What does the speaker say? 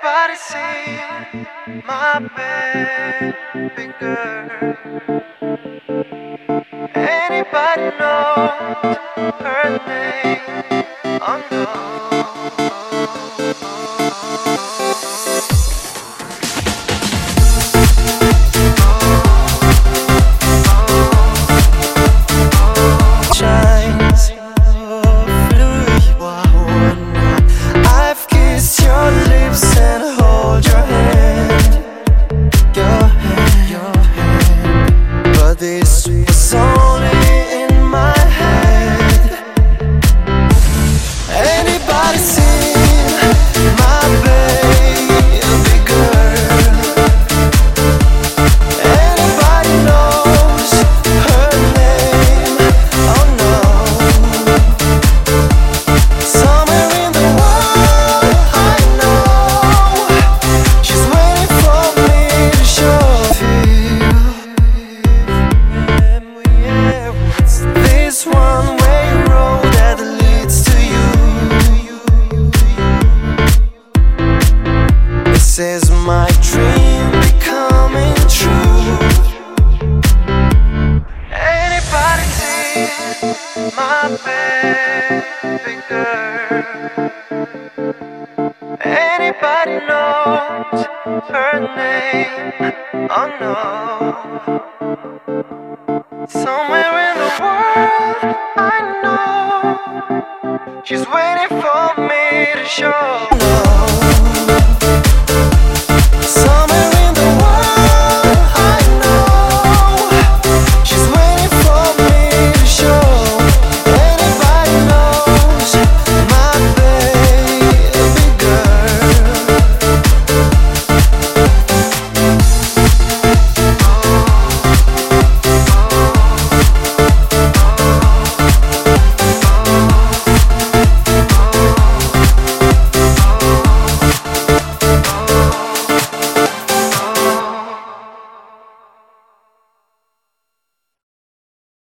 Anybody see my baby girl? Anybody know her name? Oh no. This was only in my head. Anybody seen my baby girl? Anybody knows her name? Oh no. Somewhere in the world I know she's waiting for me to show. This one-way road that leads to you. This is my dream becoming true. Anybody see my baby girl? Anybody knows her name? Oh no. Somewhere in the world I know she's waiting for me to show.